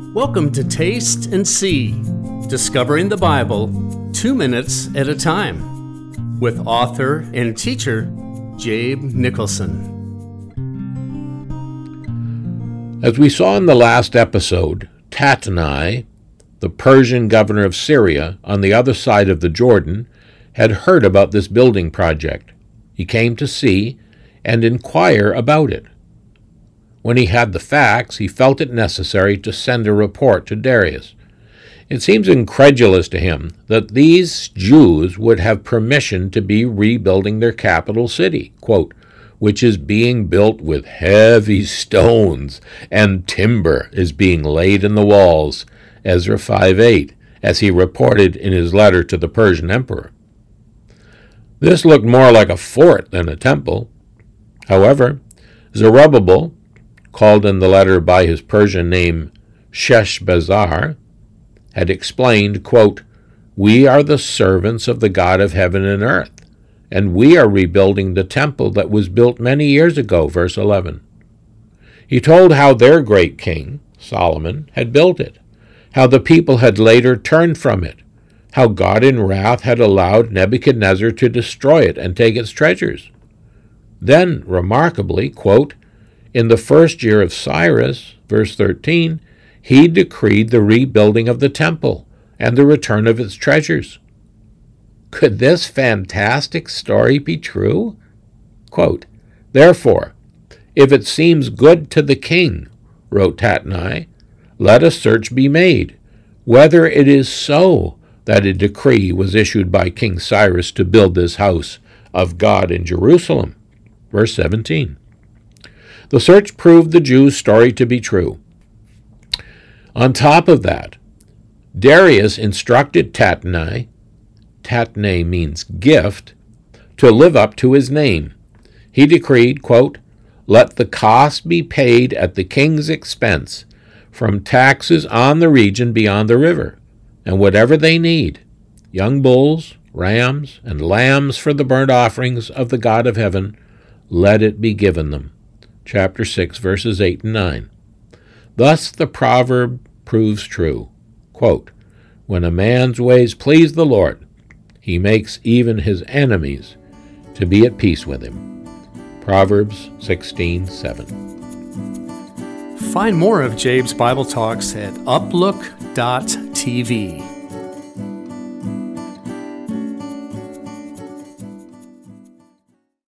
Welcome to Taste and See, Discovering the Bible 2 minutes at a time, with author and teacher Jabe Nicholson. As we saw in the last episode, Tatnai, the Persian governor of Syria on the other side of the Jordan, had heard about this building project. He came to see and inquire about it. When he had the facts, he felt it necessary to send a report to Darius. It seems incredulous to him that these Jews would have permission to be rebuilding their capital city, quote, which is being built with heavy stones, and timber is being laid in the walls, Ezra 5:8, as he reported in his letter to the Persian emperor. This looked more like a fort than a temple. However, Zerubbabel, called in the letter by his Persian name Sheshbazzar, had explained, quote, "We are the servants of the God of heaven and earth, and we are rebuilding the temple that was built many years ago," verse 11. He told how their great king, Solomon, had built it, how the people had later turned from it, how God in wrath had allowed Nebuchadnezzar to destroy it and take its treasures. Then, remarkably, quote, "In the first year of Cyrus," verse 13, "he decreed the rebuilding of the temple and the return of its treasures." Could this fantastic story be true? Quote, "Therefore, if it seems good to the king," wrote Tatnai, "let a search be made, whether it is so that a decree was issued by King Cyrus to build this house of God in Jerusalem." Verse 17. The search proved the Jews' story to be true. On top of that, Darius instructed Tatnai means gift, to live up to his name. He decreed, quote, "Let the cost be paid at the king's expense from taxes on the region beyond the river, and whatever they need, young bulls, rams, and lambs for the burnt offerings of the God of heaven, let it be given them." Chapter 6, verses 8 and 9. Thus the proverb proves true. Quote, "When a man's ways please the Lord, he makes even his enemies to be at peace with him." Proverbs 16:7. Find more of Jabe's Bible Talks at uplook.tv.